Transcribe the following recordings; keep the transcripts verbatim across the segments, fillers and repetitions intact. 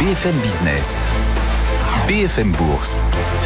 B F M Business, B F M Bourse,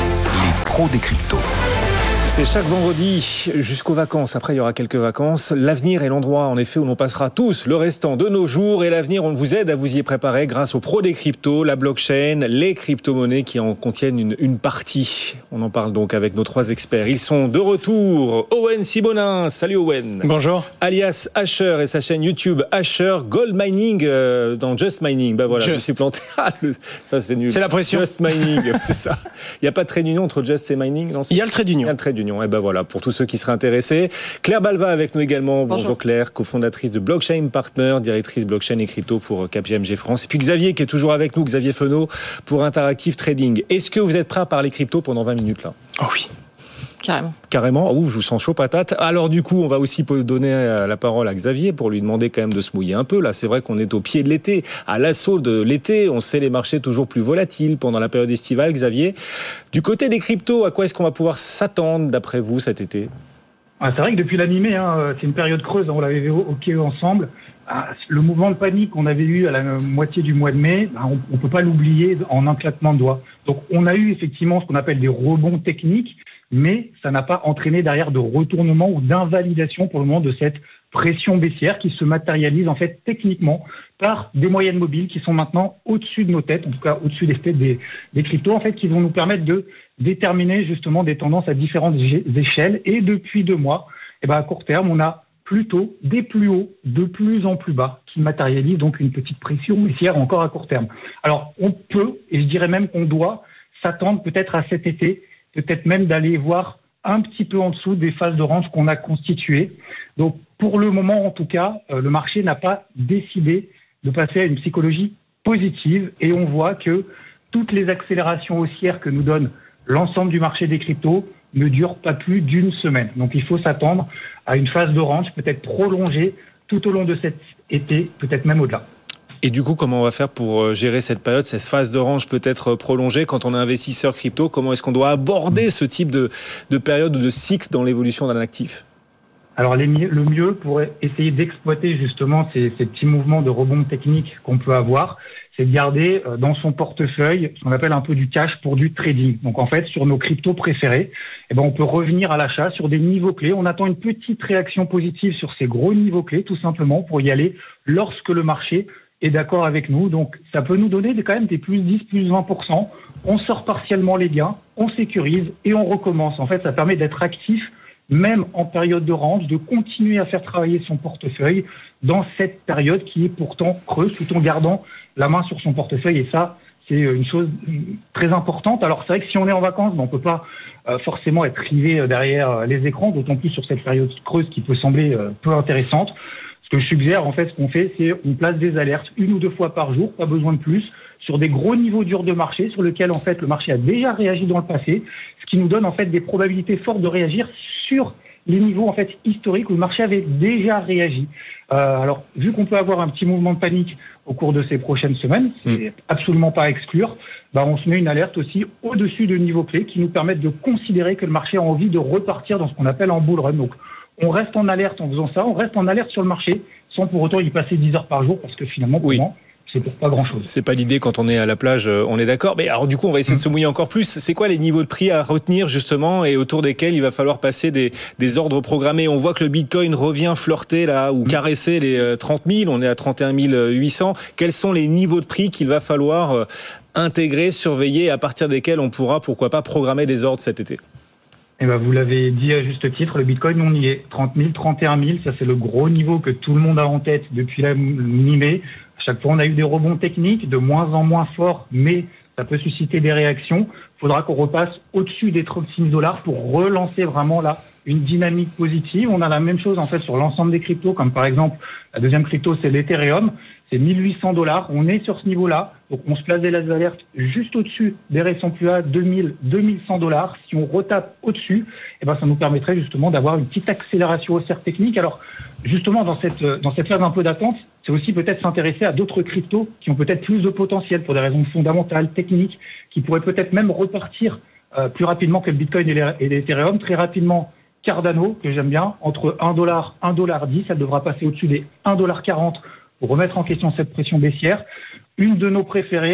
les pros des cryptos. C'est chaque vendredi jusqu'aux vacances. Après, il y aura quelques vacances. L'avenir est l'endroit, en effet, où l'on passera tous le restant de nos jours. Et l'avenir, on vous aide à vous y préparer grâce aux pros des cryptos, la blockchain, les crypto-monnaies qui en contiennent une, une partie. On en parle donc avec nos trois experts. Ils sont de retour. Owen Sibonin. Salut Owen. Bonjour. Alias Asher et sa chaîne YouTube Asher Gold Mining euh, dans Just Mining. Ben voilà, Just. je me suis planté. Ça, c'est nul. C'est la pression. Just Mining, c'est ça. Il n'y a pas de trait d'union entre Just et Mining, non? Il y a le trait d'union. Il y a le trait d'union. Et ben voilà, pour tous ceux qui seraient intéressés. Claire Balva avec nous également. Bonjour, Bonjour Claire, cofondatrice de Blockchain Partner, directrice blockchain et crypto pour K P M G France. Et puis Xavier qui est toujours avec nous, Xavier Fenot pour Interactive Trading. Est-ce que vous êtes prêt à parler crypto pendant vingt minutes là? Oh oui. Carrément. Carrément. Ouh, je vous sens chaud patate. Alors du coup, on va aussi donner la parole à Xavier pour lui demander quand même de se mouiller un peu. Là, c'est vrai qu'on est au pied de l'été, à l'assaut de l'été. On sait les marchés toujours plus volatiles pendant la période estivale. Xavier, du côté des cryptos, à quoi est-ce qu'on va pouvoir s'attendre d'après vous cet été? Ah, c'est vrai que depuis la mi-mai, hein, c'est une période creuse. On l'avait évoqué ensemble. Ah, le mouvement de panique qu'on avait eu à la moitié du mois de mai, on ne peut pas l'oublier en un claquement de doigts. Donc, on a eu effectivement ce qu'on appelle des rebonds techniques, mais ça n'a pas entraîné derrière de retournement ou d'invalidation pour le moment de cette pression baissière qui se matérialise en fait techniquement par des moyennes mobiles qui sont maintenant au-dessus de nos têtes, en tout cas au-dessus des têtes des, des cryptos, en fait, qui vont nous permettre de déterminer justement des tendances à différentes échelles. Et depuis deux mois, eh ben à court terme, on a plutôt des plus hauts de plus en plus bas qui matérialisent donc une petite pression baissière encore à court terme. Alors on peut, et je dirais même qu'on doit, s'attendre peut-être à cet été, peut-être même d'aller voir un petit peu en dessous des phases de range qu'on a constituées. Donc pour le moment en tout cas, le marché n'a pas décidé de passer à une psychologie positive et on voit que toutes les accélérations haussières que nous donne l'ensemble du marché des cryptos ne durent pas plus d'une semaine. Donc il faut s'attendre à une phase de range peut-être prolongée tout au long de cet été, peut-être même au-delà. Et du coup, comment on va faire pour gérer cette période, cette phase de range peut-être prolongée quand on est investisseur crypto? Comment est-ce qu'on doit aborder ce type de, de période ou de cycle dans l'évolution d'un actif? Alors les, le mieux pour essayer d'exploiter justement ces, ces petits mouvements de rebond technique qu'on peut avoir, c'est de garder dans son portefeuille ce qu'on appelle un peu du cash pour du trading. Donc en fait, sur nos cryptos préférés, eh ben, on peut revenir à l'achat sur des niveaux clés. On attend une petite réaction positive sur ces gros niveaux clés, tout simplement, pour y aller lorsque le marché est d'accord avec nous. Donc ça peut nous donner quand même des plus dix, plus vingt pour cent. On sort partiellement les gains, on sécurise et on recommence. En fait, ça permet d'être actif même en période de range, de continuer à faire travailler son portefeuille dans cette période qui est pourtant creuse, tout en gardant la main sur son portefeuille. Et ça, c'est une chose très importante. Alors c'est vrai que si on est en vacances, ben, on ne peut pas euh, forcément être rivé derrière les écrans, d'autant plus sur cette période creuse qui peut sembler euh, peu intéressante. Ce que je suggère, en fait, ce qu'on fait, c'est on place des alertes une ou deux fois par jour, pas besoin de plus, sur des gros niveaux durs de marché, sur lesquels, en fait, le marché a déjà réagi dans le passé, ce qui nous donne, en fait, des probabilités fortes de réagir sur les niveaux, en fait, historiques où le marché avait déjà réagi. Euh, alors, vu qu'on peut avoir un petit mouvement de panique au cours de ces prochaines semaines, c'est mmh. absolument pas à exclure, bah, on se met une alerte aussi au-dessus de niveaux clés qui nous permettent de considérer que le marché a envie de repartir dans ce qu'on appelle un bull run. Donc, on reste en alerte en faisant ça, on reste en alerte sur le marché, sans pour autant y passer dix heures par jour, parce que finalement, pour oui. moi, c'est pour pas grand-chose. C'est pas l'idée quand on est à la plage, on est d'accord. Mais alors du coup, on va essayer mmh. de se mouiller encore plus. C'est quoi les niveaux de prix à retenir justement et autour desquels il va falloir passer des, des ordres programmés? On voit que le Bitcoin revient flirter là ou mmh. caresser les trente mille. On est à trente et un mille huit cents. Quels sont les niveaux de prix qu'il va falloir intégrer, surveiller, à partir desquels on pourra, pourquoi pas, programmer des ordres cet été? Eh ben, vous l'avez dit à juste titre, le Bitcoin, on y est. trente mille, trente et un mille, ça c'est le gros niveau que tout le monde a en tête depuis la mi-mai. À chaque fois, on a eu des rebonds techniques, de moins en moins forts, mais ça peut susciter des réactions. Il faudra qu'on repasse au-dessus des trente-six dollars pour relancer vraiment là une dynamique positive. On a la même chose en fait sur l'ensemble des cryptos, comme par exemple la deuxième crypto, c'est l'Ethereum. C'est mille huit cents dollars. On est sur ce niveau-là. Donc, on se place des alertes juste au-dessus des récents plus bas, deux mille, deux mille cent dollars. Si on retape au-dessus, eh ben, ça nous permettrait justement d'avoir une petite accélération haussière technique. Alors, justement, dans cette, dans cette phase un peu d'attente, c'est aussi peut-être s'intéresser à d'autres cryptos qui ont peut-être plus de potentiel pour des raisons fondamentales, techniques, qui pourraient peut-être même repartir euh, plus rapidement que le Bitcoin et l'Ethereum. Très rapidement, Cardano, que j'aime bien, entre un dollar, un dollar dix, elle devra passer au-dessus des un dollar quarante pour remettre en question cette pression baissière. Une de nos préférées,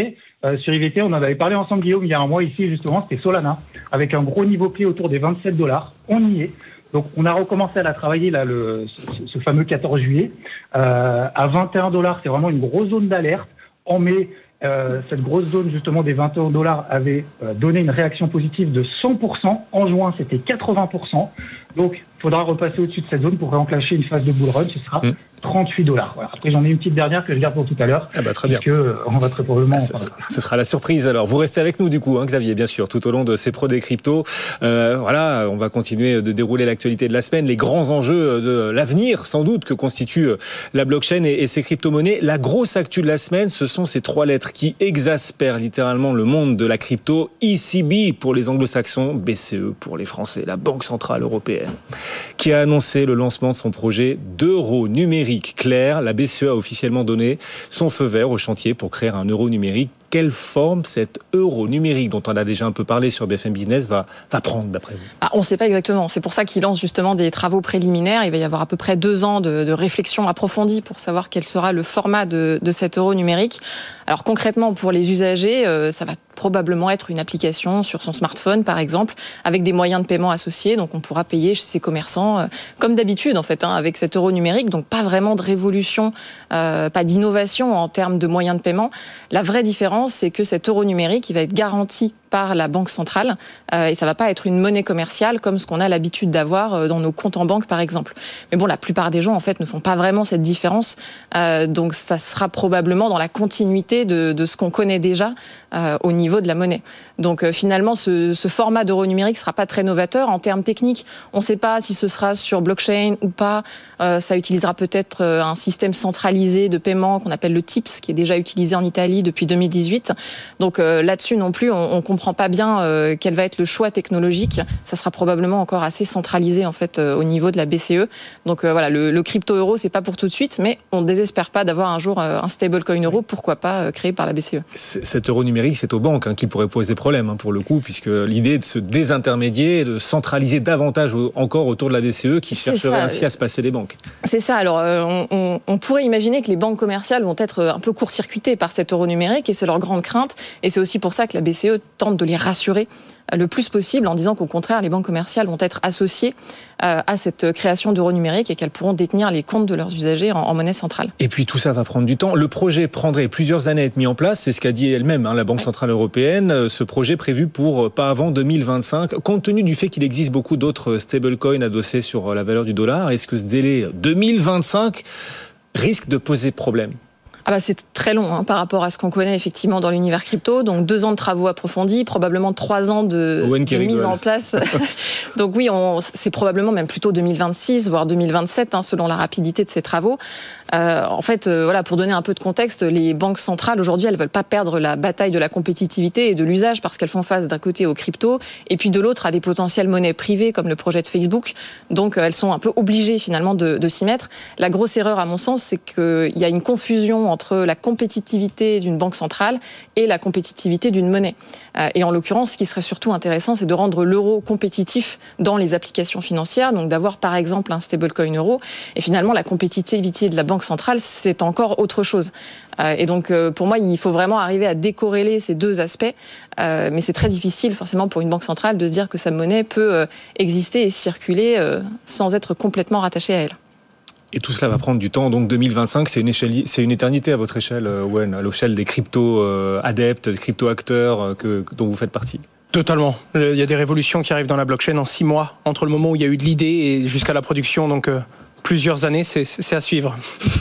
euh, sur I V T. On en avait parlé ensemble, Guillaume, il y a un mois ici, justement, c'était Solana, avec un gros niveau clé autour des vingt-sept dollars. On y est. Donc, on a recommencé à la travailler, là, le, ce, ce fameux quatorze juillet. Euh, à vingt et un dollars, c'est vraiment une grosse zone d'alerte. En mai, euh, cette grosse zone, justement, des vingt et un dollars avait euh, donné une réaction positive de cent pour cent. En juin, c'était quatre-vingts pour cent. Donc, il faudra repasser au-dessus de cette zone pour réenclencher une phase de bull run. Ce sera mmh. trente-huit dollars. Voilà. Après, j'en ai une petite dernière que je garde pour tout à l'heure. Ah bah, très bien. Parce que, euh, on va très probablement... Ah, ce, ce sera la surprise. Alors, vous restez avec nous, du coup, hein, Xavier, bien sûr, tout au long de ces pros des cryptos. Euh, voilà, on va continuer de dérouler l'actualité de la semaine, les grands enjeux de l'avenir, sans doute, que constitue la blockchain et, et ses crypto-monnaies. La grosse actu de la semaine, ce sont ces trois lettres qui exaspèrent littéralement le monde de la crypto. E C B pour les anglo-saxons, B C E pour les Français, la Banque Centrale Européenne, qui a annoncé le lancement de son projet d'euro numérique clair. La B C E a officiellement donné son feu vert au chantier pour créer un euro numérique. Quelle forme cet euro numérique, dont on a déjà un peu parlé sur B F M Business, va, va prendre d'après vous? Ah, on ne sait pas exactement. C'est pour ça qu'il lance justement des travaux préliminaires. Il va y avoir à peu près deux ans de, de réflexion approfondie pour savoir quel sera le format de, de cet euro numérique. Alors concrètement, pour les usagers, euh, ça va probablement être une application sur son smartphone, par exemple, avec des moyens de paiement associés. Donc on pourra payer chez ses commerçants euh, comme d'habitude, en fait, hein, avec cet euro numérique. Donc pas vraiment de révolution, euh, pas d'innovation en termes de moyens de paiement. La vraie différence, c'est que cet euro numérique, il va être garanti par la Banque centrale euh, et ça va pas être une monnaie commerciale comme ce qu'on a l'habitude d'avoir euh, dans nos comptes en banque, par exemple. Mais bon, la plupart des gens, en fait, ne font pas vraiment cette différence. Euh, donc ça sera probablement dans la continuité de, de ce qu'on connaît déjà euh, au niveau de la monnaie. Donc euh, finalement, ce, ce format d'euro numérique sera pas très novateur. En termes techniques, on ne sait pas si ce sera sur blockchain ou pas. Euh, ça utilisera peut-être euh, un système centralisé de paiement qu'on appelle le T I P S, qui est déjà utilisé en Italie depuis deux mille dix-huit. Donc euh, là-dessus non plus, on, on comprend pas bien euh, quel va être le choix technologique. Ça sera probablement encore assez centralisé en fait euh, au niveau de la B C E. Donc euh, voilà, le, le crypto-euro, c'est pas pour tout de suite, mais on ne désespère pas d'avoir un jour euh, un stablecoin euro, pourquoi pas, euh, créé par la B C E. Cet euro numérique, c'est aux banques hein, qui pourrait poser problème hein, pour le coup, puisque l'idée de se désintermédier, de centraliser davantage au, encore autour de la B C E qui chercherait ainsi à se passer des banques. C'est ça. Alors euh, on, on, on pourrait imaginer que les banques commerciales vont être un peu court-circuitées par cet euro numérique et c'est leur grande crainte. Et c'est aussi pour ça que la B C E tente de les rassurer le plus possible en disant qu'au contraire, les banques commerciales vont être associées euh, à cette création d'euros numériques et qu'elles pourront détenir les comptes de leurs usagers en, en monnaie centrale. Et puis tout ça va prendre du temps. Le projet prendrait plusieurs années à être mis en place, c'est ce qu'a dit elle-même, hein, la Banque Centrale Européenne. Ce projet prévu pour pas avant deux mille vingt-cinq. Compte tenu du fait qu'il existe beaucoup d'autres stablecoins adossés sur la valeur du dollar, est-ce que ce délai deux mille vingt-cinq risque de poser problème ? Ah bah c'est très long hein, par rapport à ce qu'on connaît effectivement dans l'univers crypto. Donc deux ans de travaux approfondis, probablement trois ans de, de mise en place. Donc oui, on, c'est probablement même plutôt deux mille vingt-six, voire deux mille vingt-sept, hein, selon la rapidité de ces travaux. Euh, en fait, euh, voilà, pour donner un peu de contexte, les banques centrales aujourd'hui, elles veulent pas perdre la bataille de la compétitivité et de l'usage parce qu'elles font face d'un côté aux cryptos et puis de l'autre à des potentielles monnaies privées comme le projet de Facebook. Donc elles sont un peu obligées finalement de, de s'y mettre. La grosse erreur, à mon sens, c'est qu'il y a une confusion entre la compétitivité d'une banque centrale et la compétitivité d'une monnaie. Euh, et en l'occurrence, ce qui serait surtout intéressant, c'est de rendre l'euro compétitif dans les applications financières, donc d'avoir par exemple un stablecoin euro. Et finalement, la compétitivité de la banque centrale, c'est encore autre chose. Euh, et donc, euh, pour moi, il faut vraiment arriver à décorréler ces deux aspects. Euh, mais c'est très difficile, forcément, pour une banque centrale de se dire que sa monnaie peut euh, exister et circuler euh, sans être complètement rattachée à elle. Et tout cela va prendre du temps. Donc deux mille vingt-cinq, c'est une, échelle, c'est une éternité à votre échelle, Owen, à l'échelle des crypto-adeptes, des crypto-acteurs que, dont vous faites partie. Totalement. Il y a des révolutions qui arrivent dans la blockchain en six mois, entre le moment où il y a eu de l'idée et jusqu'à la production. Donc euh, plusieurs années, c'est, c'est à suivre.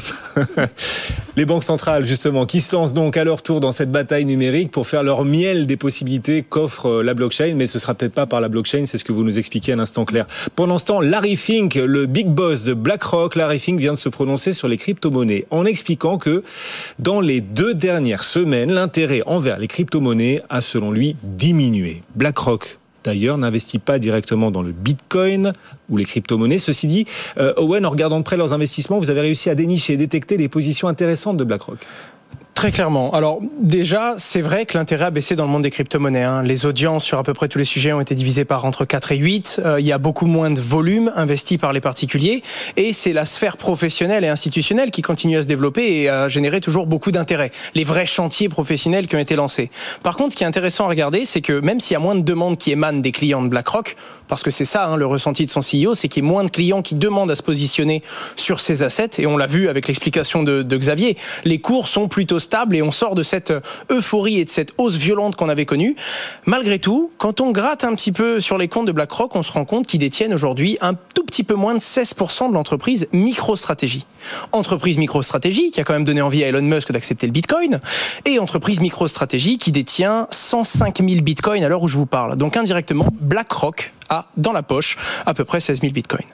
Les banques centrales, justement, qui se lancent donc à leur tour dans cette bataille numérique pour faire leur miel des possibilités qu'offre la blockchain, mais ce sera peut-être pas par la blockchain, c'est ce que vous nous expliquez à l'instant, Claire. Pendant ce temps, Larry Fink, le big boss de BlackRock, Larry Fink vient de se prononcer sur les crypto-monnaies en expliquant que dans les deux dernières semaines, l'intérêt envers les crypto-monnaies a, selon lui, diminué. BlackRock, d'ailleurs, n'investit pas directement dans le Bitcoin ou les crypto-monnaies. Ceci dit, euh, Owen, en regardant de près leurs investissements, vous avez réussi à dénicher et détecter les positions intéressantes de BlackRock. Très clairement. Alors déjà, c'est vrai que l'intérêt a baissé dans le monde des crypto-monnaies. Hein. Les audiences sur à peu près tous les sujets ont été divisées par entre quatre et huit. Euh, il y a beaucoup moins de volume investi par les particuliers. Et c'est la sphère professionnelle et institutionnelle qui continue à se développer et à générer toujours beaucoup d'intérêt. Les vrais chantiers professionnels qui ont été lancés. Par contre, ce qui est intéressant à regarder, c'est que même s'il y a moins de demandes qui émanent des clients de BlackRock, parce que c'est ça hein, le ressenti de son C E O, c'est qu'il y a moins de clients qui demandent à se positionner sur ces assets. Et on l'a vu avec l'explication de, de Xavier. Les cours sont plutôt stable et on sort de cette euphorie et de cette hausse violente qu'on avait connue. Malgré tout, quand on gratte un petit peu sur les comptes de BlackRock, on se rend compte qu'ils détiennent aujourd'hui un tout petit peu moins de seize pour cent de l'entreprise MicroStrategy. Entreprise MicroStrategy qui a quand même donné envie à Elon Musk d'accepter le Bitcoin et entreprise MicroStrategy qui détient cent cinq mille Bitcoins à l'heure où je vous parle. Donc indirectement, BlackRock a dans la poche à peu près seize mille Bitcoins.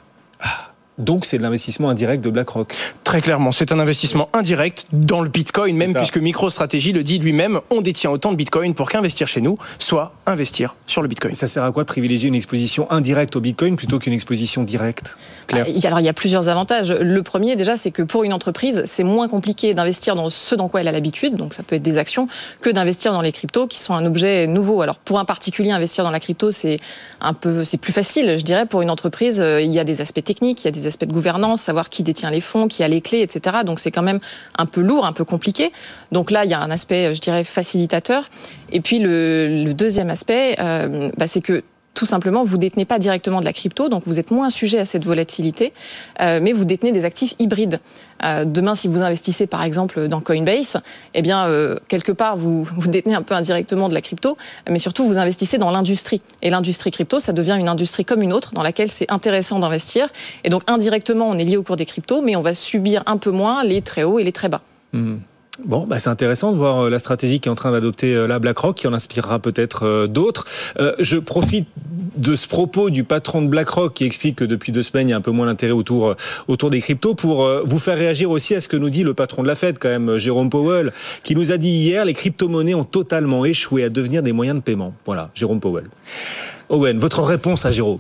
Donc c'est de l'investissement indirect de BlackRock. Très clairement, c'est un investissement indirect dans le Bitcoin, même puisque MicroStrategy le dit lui-même, on détient autant de Bitcoin pour qu'investir chez nous soit investir sur le Bitcoin. Et ça sert à quoi de privilégier une exposition indirecte au Bitcoin plutôt qu'une exposition directe, Claire ? Alors il y a plusieurs avantages. Le premier déjà, c'est que pour une entreprise, c'est moins compliqué d'investir dans ce dans quoi elle a l'habitude, donc ça peut être des actions, que d'investir dans les cryptos qui sont un objet nouveau. Alors pour un particulier, investir dans la crypto, c'est un peu, c'est plus facile, je dirais. Pour une entreprise, il y a des aspects techniques, il y a des aspects de gouvernance, savoir qui détient les fonds, qui a les clés, et cetera. Donc c'est quand même un peu lourd, un peu compliqué. Donc là, il y a un aspect, je dirais, facilitateur. Et puis le, le deuxième aspect, euh, bah, c'est que tout simplement, vous détenez pas directement de la crypto, donc vous êtes moins sujet à cette volatilité, euh, mais vous détenez des actifs hybrides. Euh, demain, si vous investissez par exemple dans Coinbase, eh bien euh, quelque part vous vous détenez un peu indirectement de la crypto, mais surtout vous investissez dans l'industrie. Et l'industrie crypto, ça devient une industrie comme une autre, dans laquelle c'est intéressant d'investir. Et donc indirectement, on est lié au cours des cryptos, mais on va subir un peu moins les très hauts et les très bas. Mmh. Bon, bah c'est intéressant de voir la stratégie qui est en train d'adopter la BlackRock, qui en inspirera peut-être d'autres. Euh, je profite de ce propos du patron de BlackRock qui explique que depuis deux semaines, il y a un peu moins d'intérêt autour, autour des cryptos pour vous faire réagir aussi à ce que nous dit le patron de la Fed, quand même, Jérôme Powell, qui nous a dit hier, les crypto-monnaies ont totalement échoué à devenir des moyens de paiement. Voilà, Jérôme Powell. Owen, votre réponse à Jérôme ?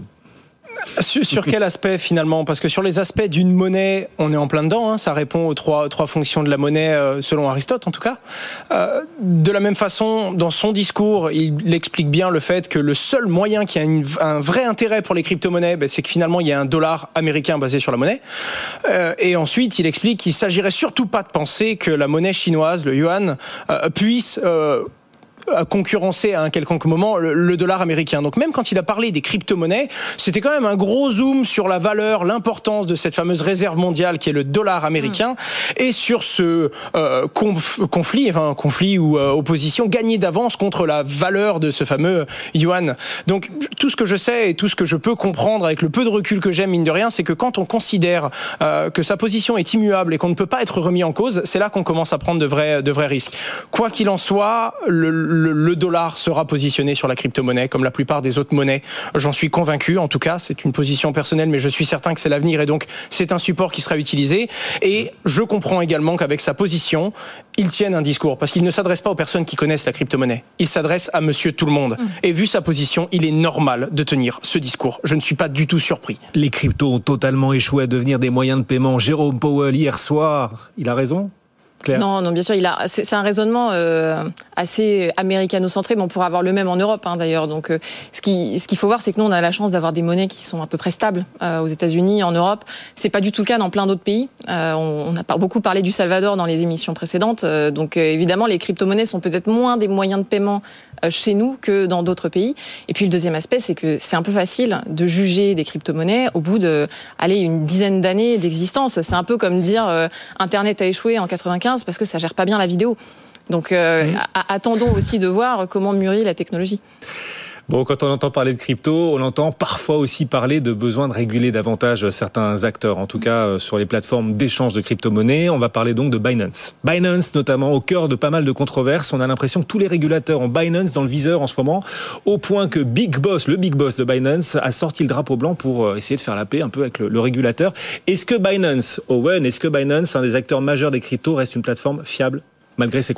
Sur, sur quel aspect finalement ? Parce que sur les aspects d'une monnaie, on est en plein dedans. Hein, ça répond aux trois, trois fonctions de la monnaie, euh, selon Aristote en tout cas. Euh, de la même façon, dans son discours, il explique bien le fait que le seul moyen qui a une, un vrai intérêt pour les crypto-monnaies, ben, c'est que finalement il y a un dollar américain basé sur la monnaie. Euh, et ensuite, il explique qu'il s'agirait surtout pas de penser que la monnaie chinoise, le yuan, euh, puisse euh, à concurrencer à un quelconque moment le, le dollar américain. Donc même quand il a parlé des crypto-monnaies, c'était quand même un gros zoom sur la valeur, l'importance de cette fameuse réserve mondiale qui est le dollar américain, mmh. et sur ce euh, conf, conflit, enfin conflit ou euh, opposition gagnée d'avance contre la valeur de ce fameux yuan. Donc tout ce que je sais et tout ce que je peux comprendre avec le peu de recul que j'ai, mine de rien, c'est que quand on considère euh, que sa position est immuable et qu'on ne peut pas être remis en cause, c'est là qu'on commence à prendre de vrais, de vrais risques. Quoi qu'il en soit, le, le Le, le dollar sera positionné sur la crypto-monnaie comme la plupart des autres monnaies. J'en suis convaincu, en tout cas, c'est une position personnelle, mais je suis certain que c'est l'avenir et donc c'est un support qui sera utilisé. Et je comprends également qu'avec sa position, il tienne un discours parce qu'il ne s'adresse pas aux personnes qui connaissent la crypto-monnaie. Il s'adresse à monsieur tout le monde. Mmh. Et vu sa position, il est normal de tenir ce discours. Je ne suis pas du tout surpris. Les cryptos ont totalement échoué à devenir des moyens de paiement. Jérôme Powell, hier soir, il a raison ? Claire. Non, non, bien sûr, il a. C'est, c'est un raisonnement euh, assez américano-centré, mais on pourra avoir le même en Europe, hein, d'ailleurs. Donc, euh, ce qui, ce qu'il faut voir, c'est que nous, on a la chance d'avoir des monnaies qui sont à peu près stables euh, aux États-Unis, en Europe. C'est pas du tout le cas dans plein d'autres pays. Euh, on, on a pas beaucoup parlé du Salvador dans les émissions précédentes. Euh, donc, euh, évidemment, les crypto-monnaies sont peut-être moins des moyens de paiement euh, chez nous que dans d'autres pays. Et puis, le deuxième aspect, c'est que c'est un peu facile de juger des crypto-monnaies au bout de, allez, une dizaine d'années d'existence. C'est un peu comme dire euh, Internet a échoué en quatre-vingt-quinze parce que ça gère pas bien la vidéo. Donc euh, mmh. attendons aussi de voir comment mûrit la technologie. Bon, quand on entend parler de crypto, on entend parfois aussi parler de besoin de réguler davantage certains acteurs, en tout cas sur les plateformes d'échange de crypto-monnaies. On va parler donc de Binance. Binance, notamment, au cœur de pas mal de controverses. On a l'impression que tous les régulateurs ont Binance dans le viseur en ce moment, au point que Big Boss, le Big Boss de Binance, a sorti le drapeau blanc pour essayer de faire la paix un peu avec le, le régulateur. Est-ce que Binance, Owen, est-ce que Binance, un des acteurs majeurs des cryptos, reste une plateforme fiable malgré ces controverses ?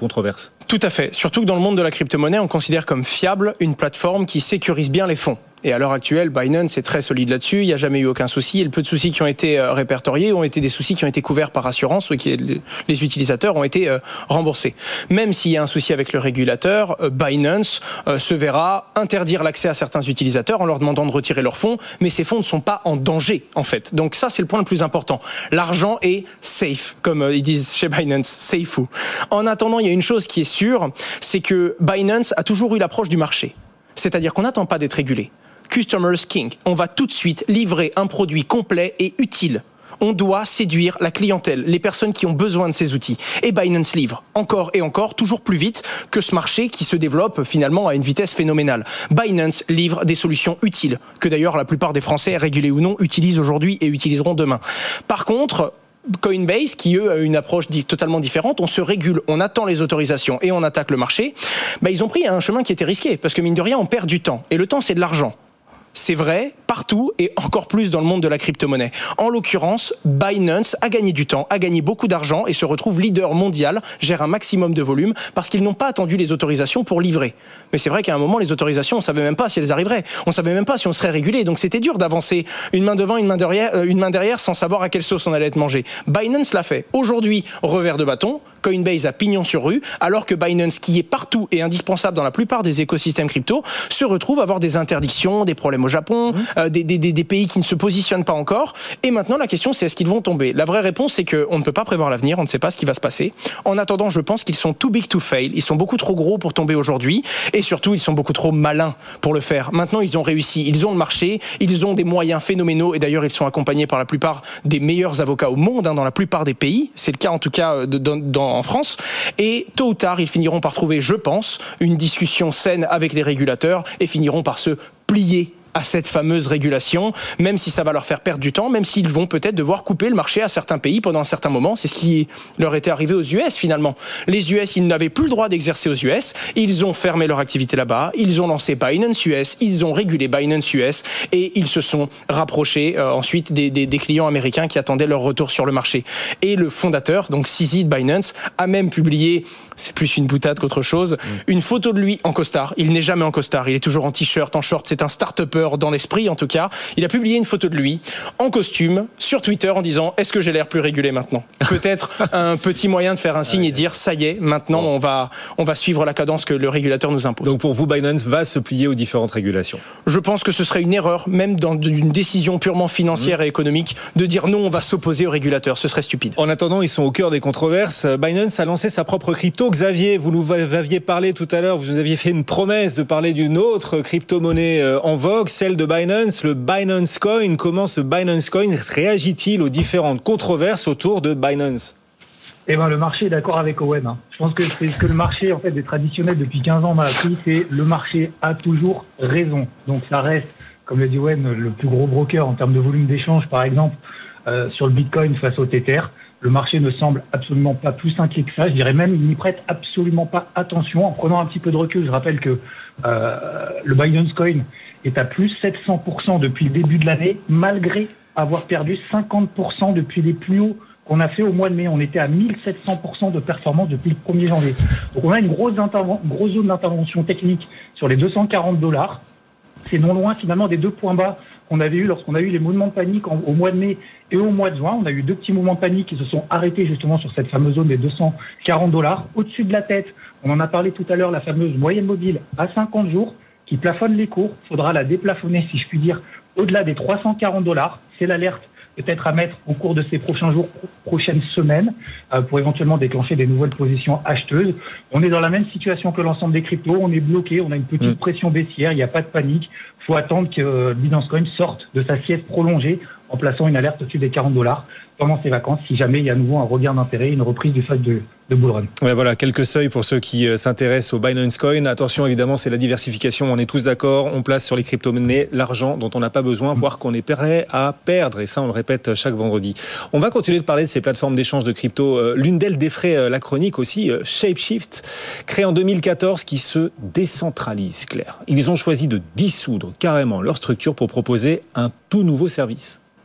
Tout à fait. Surtout que dans le monde de la crypto-monnaie, on considère comme fiable une plateforme qui sécurise bien les fonds. Et à l'heure actuelle, Binance est très solide là-dessus. Il n'y a jamais eu aucun souci. Et le peu de soucis qui ont été répertoriés ont été des soucis qui ont été couverts par assurance ou qui les utilisateurs ont été remboursés. Même s'il y a un souci avec le régulateur, Binance se verra interdire l'accès à certains utilisateurs en leur demandant de retirer leurs fonds. Mais ces fonds ne sont pas en danger, en fait. Donc ça, c'est le point le plus important. L'argent est safe, comme ils disent chez Binance, safe. En attendant, il y a une chose qui est sûre, c'est que Binance a toujours eu l'approche du marché. C'est-à-dire qu'on n'attend pas d'être régulé. Customers King. On va tout de suite livrer un produit complet et utile. On doit séduire la clientèle, les personnes qui ont besoin de ces outils. Et Binance livre encore et encore, toujours plus vite que ce marché qui se développe finalement à une vitesse phénoménale. Binance livre des solutions utiles, que d'ailleurs la plupart des Français, régulés ou non, utilisent aujourd'hui et utiliseront demain. Par contre, Coinbase, qui eux a une approche totalement différente, on se régule, on attend les autorisations et on attaque le marché, bah, ils ont pris un chemin qui était risqué, parce que mine de rien, on perd du temps. Et le temps, c'est de l'argent. C'est vrai partout et encore plus dans le monde de la crypto-monnaie. En l'occurrence, Binance a gagné du temps, a gagné beaucoup d'argent et se retrouve leader mondial, gère un maximum de volume parce qu'ils n'ont pas attendu les autorisations pour livrer. Mais c'est vrai qu'à un moment, les autorisations, on savait même pas si elles arriveraient. On savait même pas si on serait régulé. Donc c'était dur d'avancer une main devant, une main derrière, une main derrière sans savoir à quelle sauce on allait être mangé. Binance l'a fait. Aujourd'hui, revers de bâton, Coinbase a pignon sur rue, alors que Binance, qui est partout et indispensable dans la plupart des écosystèmes crypto, se retrouve à avoir des interdictions, des problèmes au Japon, mmh. euh, des, des, des pays qui ne se positionnent pas encore. Et maintenant, la question, c'est est-ce qu'ils vont tomber ? La vraie réponse, c'est qu'on ne peut pas prévoir l'avenir, on ne sait pas ce qui va se passer. En attendant, je pense qu'ils sont too big to fail. Ils sont beaucoup trop gros pour tomber aujourd'hui. Et surtout, ils sont beaucoup trop malins pour le faire. Maintenant, ils ont réussi. Ils ont le marché. Ils ont des moyens phénoménaux. Et d'ailleurs, ils sont accompagnés par la plupart des meilleurs avocats au monde, hein, dans la plupart des pays. C'est le cas, en tout cas, de, de, dans, en France. Et tôt ou tard, ils finiront par trouver, je pense, une discussion saine avec les régulateurs et finiront par se plier à cette fameuse régulation, même si ça va leur faire perdre du temps, même s'ils vont peut-être devoir couper le marché à certains pays pendant un certain moment. C'est ce qui leur était arrivé aux U S finalement. Les U S, ils n'avaient plus le droit d'exercer aux U S, ils ont fermé leur activité là-bas, ils ont lancé Binance U S, ils ont régulé Binance U S et ils se sont rapprochés euh, ensuite des, des, des clients américains qui attendaient leur retour sur le marché. Et le fondateur, donc C Z de Binance, a même publié, c'est plus une boutade qu'autre chose, mmh. une photo de lui en costard. Il n'est jamais en costard, il est toujours en t-shirt, en short, c'est un start-upper dans l'esprit en tout cas. Il a publié une photo de lui en costume sur Twitter en disant est-ce que j'ai l'air plus régulé maintenant ? Peut-être un petit moyen de faire un signe et dire ça y est, maintenant on va, on va suivre la cadence que le régulateur nous impose. Donc pour vous, Binance va se plier aux différentes régulations ? Je pense que ce serait une erreur, même dans une décision purement financière mmh. et économique, de dire non, on va s'opposer au régulateur. Ce serait stupide. En attendant, ils sont au cœur des controverses. Binance a lancé sa propre crypto. Xavier, vous nous aviez parlé tout à l'heure, vous nous aviez fait une promesse de parler d'une autre crypto-monnaie en vogue, celle de Binance, le Binance Coin. Comment ce Binance Coin réagit-il aux différentes controverses autour de Binance ? Eh ben, le marché est d'accord avec Owen. Hein. Je pense que c'est ce que le marché, en fait, des traditionnels depuis quinze ans m'a appris, c'est le marché a toujours raison. Donc ça reste, comme l'a dit Owen, le plus gros broker en termes de volume d'échange, par exemple, euh, sur le Bitcoin face au Tether. Le marché ne semble absolument pas plus inquiet que ça. Je dirais même, il n'y prête absolument pas attention. En prenant un petit peu de recul, je rappelle que euh, le Binance Coin est à plus sept cents pour cent depuis le début de l'année, malgré avoir perdu cinquante pour cent depuis les plus hauts qu'on a fait au mois de mai. On était à mille sept cents pour cent de performance depuis le premier janvier. Donc on a une grosse, interven- grosse zone d'intervention technique sur les deux cent quarante dollars. C'est non loin finalement des deux points bas qu'on avait eu lorsqu'on a eu les mouvements de panique en, au mois de mai et au mois de juin. On a eu deux petits mouvements de panique qui se sont arrêtés justement sur cette fameuse zone des deux cent quarante dollars. Au-dessus de la tête, on en a parlé tout à l'heure, la fameuse moyenne mobile à cinquante jours qui plafonne les cours. Il faudra la déplafonner, si je puis dire, au-delà des trois cent quarante dollars. C'est l'alerte peut-être à mettre au cours de ces prochains jours, prochaines semaines, euh, pour éventuellement déclencher des nouvelles positions acheteuses. On est dans la même situation que l'ensemble des cryptos. On est bloqué, on a une petite mmh. pression baissière, il n'y a pas de panique. Il faut attendre que euh, Binance Coin sorte de sa sieste prolongée en plaçant une alerte au-dessus des quarante dollars pendant ces vacances, si jamais il y a à nouveau un regain d'intérêt, une reprise du phase de, de bull run. Ouais, voilà, quelques seuils pour ceux qui euh, s'intéressent au Binance Coin. Attention, évidemment, c'est la diversification, on est tous d'accord. On place sur les crypto-monnaies l'argent dont on n'a pas besoin, voire qu'on est prêt à perdre. Et ça, on le répète chaque vendredi. On va continuer de parler de ces plateformes d'échange de crypto. Euh, l'une d'elles défraie euh, la chronique aussi, euh, Shapeshift, créée en deux mille quatorze, qui se décentralise, Claire. Ils ont choisi de dissoudre carrément leur structure pour proposer un tout nouveau service.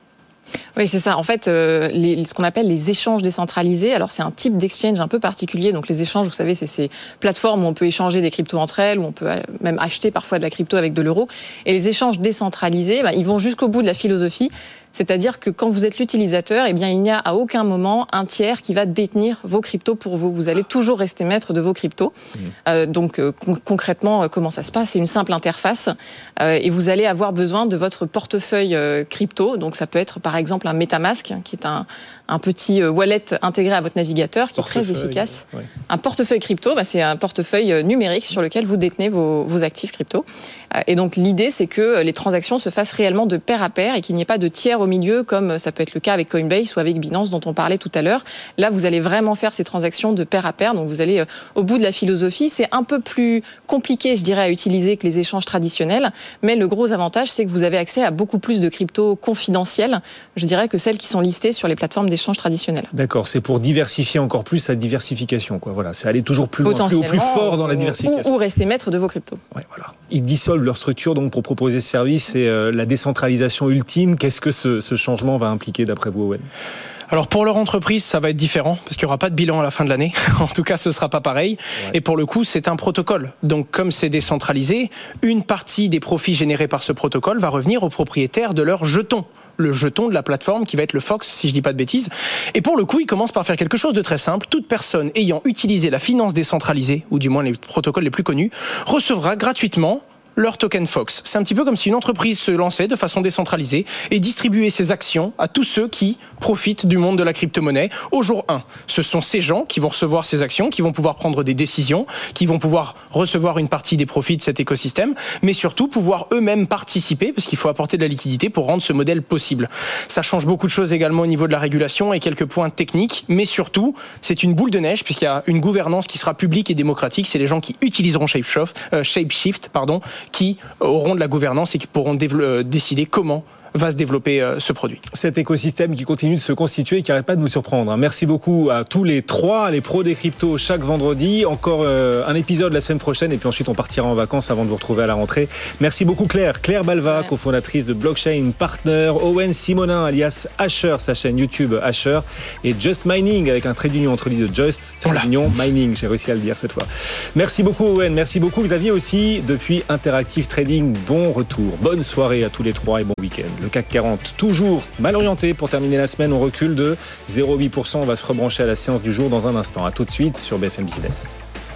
Oui, c'est ça. En fait, euh, les, ce qu'on appelle les échanges décentralisés, alors c'est un type d'exchange un peu particulier. Donc les échanges, vous savez, c'est ces plateformes où on peut échanger des cryptos entre elles, où on peut même acheter parfois de la crypto avec de l'euro. Et les échanges décentralisés, bah, ils vont jusqu'au bout de la philosophie. C'est-à-dire que quand vous êtes l'utilisateur, eh bien, il n'y a à aucun moment un tiers qui va détenir vos cryptos pour vous. Vous allez toujours rester maître de vos cryptos. Mmh. Euh, donc, euh, con- concrètement, euh, comment ça se passe ? C'est une simple interface euh, et vous allez avoir besoin de votre portefeuille euh, crypto. Donc, ça peut être, par exemple, un MetaMask, qui est un, un petit euh, wallet intégré à votre navigateur, qui est très efficace. Ouais. Un portefeuille crypto, bah, c'est un portefeuille numérique sur lequel vous détenez vos, vos actifs crypto. Euh, et donc, l'idée, c'est que les transactions se fassent réellement de pair à pair et qu'il n'y ait pas de tiers au milieu, comme ça peut être le cas avec Coinbase ou avec Binance dont on parlait tout à l'heure. Là, vous allez vraiment faire ces transactions de pair à pair, donc vous allez euh, au bout de la philosophie. C'est un peu plus compliqué, je dirais, à utiliser que les échanges traditionnels, mais le gros avantage, c'est que vous avez accès à beaucoup plus de cryptos confidentielles, je dirais, que celles qui sont listées sur les plateformes d'échange traditionnelles. D'accord, c'est pour diversifier encore plus la diversification, quoi. Voilà, c'est aller toujours plus loin, plus, plus fort dans la diversification. Ou, ou rester maître de vos cryptos. Ouais, voilà. Ils dissolvent leur structure donc pour proposer ce service et euh, la décentralisation ultime. Qu'est-ce que ce, ce changement va impliquer d'après vous, Owen ? Alors pour leur entreprise, ça va être différent parce qu'il n'y aura pas de bilan à la fin de l'année. En tout cas, ce ne sera pas pareil. Ouais. Et pour le coup, c'est un protocole. Donc comme c'est décentralisé, une partie des profits générés par ce protocole va revenir aux propriétaires de leur jeton. Le jeton de la plateforme qui va être le Fox, si je ne dis pas de bêtises. Et pour le coup, ils commencent par faire quelque chose de très simple. Toute personne ayant utilisé la finance décentralisée, ou du moins les protocoles les plus connus, recevra gratuitement leur token Fox. C'est un petit peu comme si une entreprise se lançait de façon décentralisée et distribuait ses actions à tous ceux qui profitent du monde de la crypto-monnaie au jour un. Ce sont ces gens qui vont recevoir ces actions, qui vont pouvoir prendre des décisions, qui vont pouvoir recevoir une partie des profits de cet écosystème, mais surtout pouvoir eux-mêmes participer, parce qu'il faut apporter de la liquidité pour rendre ce modèle possible. Ça change beaucoup de choses également au niveau de la régulation et quelques points techniques, mais surtout, c'est une boule de neige, puisqu'il y a une gouvernance qui sera publique et démocratique. C'est les gens qui utiliseront Shapeshift, euh, Shapeshift pardon, qui auront de la gouvernance et qui pourront dév- décider comment va se développer euh, ce produit. Cet écosystème qui continue de se constituer et qui n'arrête pas de nous surprendre. Merci beaucoup à tous les trois, les pros des cryptos chaque vendredi. Encore euh, un épisode la semaine prochaine et puis ensuite on partira en vacances avant de vous retrouver à la rentrée. Merci beaucoup Claire. Claire Balva, ouais. cofondatrice de Blockchain Partner. Owen Simonin alias Asher, sa chaîne YouTube Asher. Et Just Mining avec un trait d'union entre les deux. Just, trait d'union, Mining. J'ai réussi à le dire cette fois. Merci beaucoup Owen. Merci beaucoup Xavier aussi depuis Interactive Trading. Bon retour. Bonne soirée à tous les trois et bon week-end. Le C A C quarante, toujours mal orienté. Pour terminer la semaine, on recule de zéro virgule huit pour cent. On va se rebrancher à la séance du jour dans un instant. À tout de suite sur B F M Business.